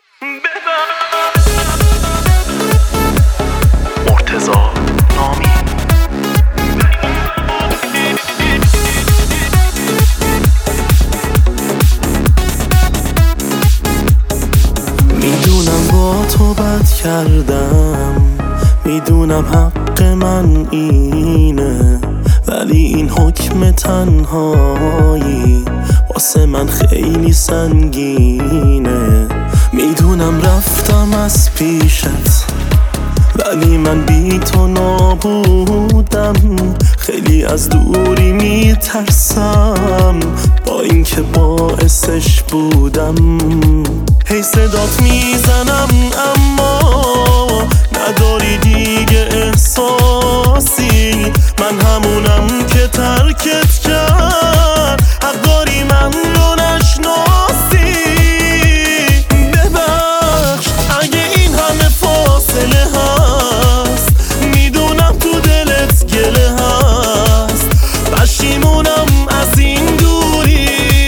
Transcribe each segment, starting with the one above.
مرتضی نامی. میدونم با تو بد کردم، میدونم حق من اینه، ولی این حکم تنهایی واسه من خیلی سنگینه. میدونم رفتم از پیشت، ولی من بی تو نابودم. خیلی از دوری میترسم، با اینکه باعثش بودم. هی صدات میزنم اما نداری دیگه احساسی. من همونم که ترکت کرد، حق داری من رو نشناسی. ببخش اگه این همه فاصله هست، میدونم تو دلت گله هست. پشیمونم از این دوری.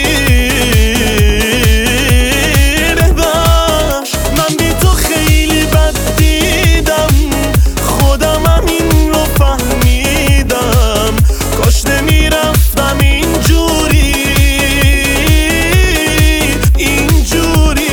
ببخش من بی تو خیلی بد دیدم، خودمم این رو فهمیدم. کاش نمیرفتم اینجوری اینجوری.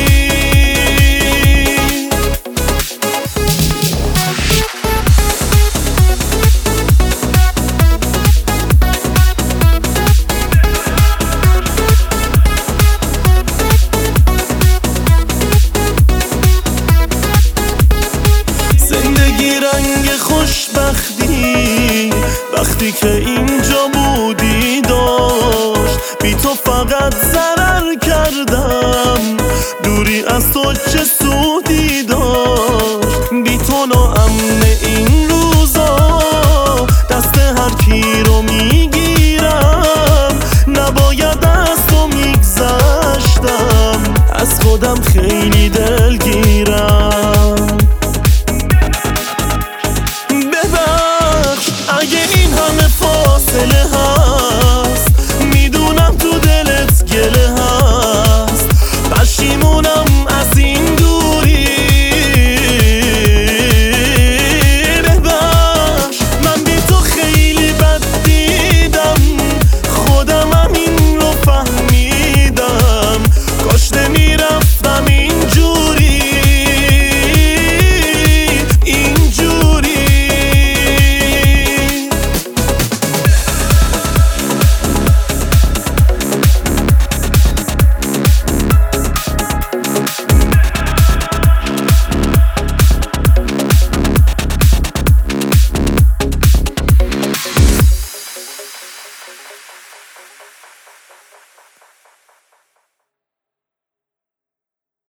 زندگی رنگ خوشبختی وقتی که اینجا بودی داشت. بی تو فقط ضرر کردم، دوری از تو چه سودی داشت. بی تو ناامن این روزا، دست هر کی رو میگیرم. نباید از تو میگذشتم، از خودم خیلی دلگیرم.